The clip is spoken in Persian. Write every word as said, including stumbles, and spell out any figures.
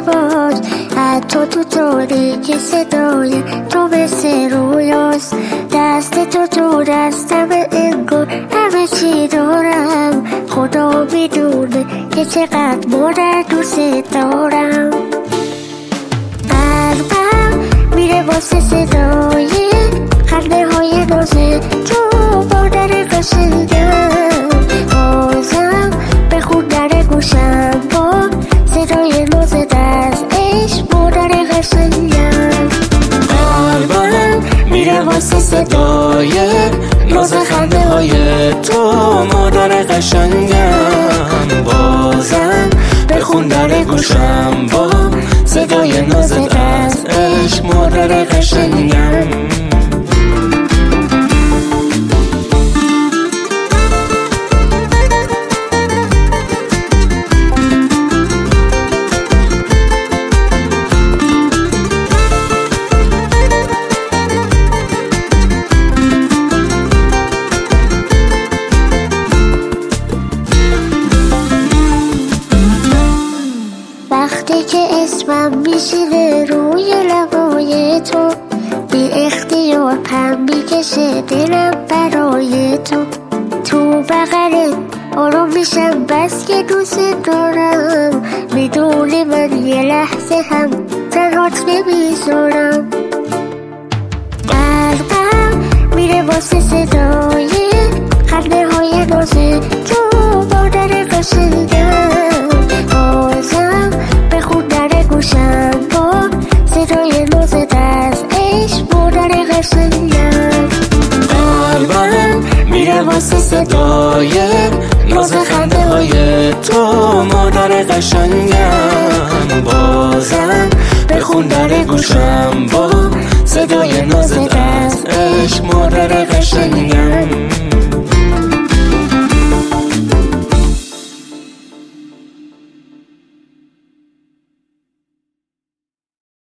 باش، حتی تو تاریکی صدای تو مثل رویاست. دست تو تو دستم انگار همه چی دارم، خدا میدونه که چقدر مادر دوست دارم. قلبم میره واسه صدای خنده های ناز تو مادر قشنگم. بازم بخوندن گوشم با صدای نازت از عشق مادر قشنگم. قلبم میره واسه صدای ناز خنده های تو مادر قشنگم. بازم بخوندن گوشم با صدای نازت از عشق مادر قشنگم. وقتی که اسمم میشینه روی لبای تو، بی اختیار پم میکشه دلم برای تو. تو بغلت آروم میشم بس که دوست دارم، میدونی من یه لحظه هم تنهات نمیذارم. قلبم میره واسه صدای خنده های ناز تو مادر قشنگم. بازم بخوندن گوشم با صدای نازت از عشق مادر قشنگم. قلبم میره واسه صدای ناز خنده های تو مادر قشنگم. بازم بخوندن گوشم با صدای نازت از عشق مادر قشنگم.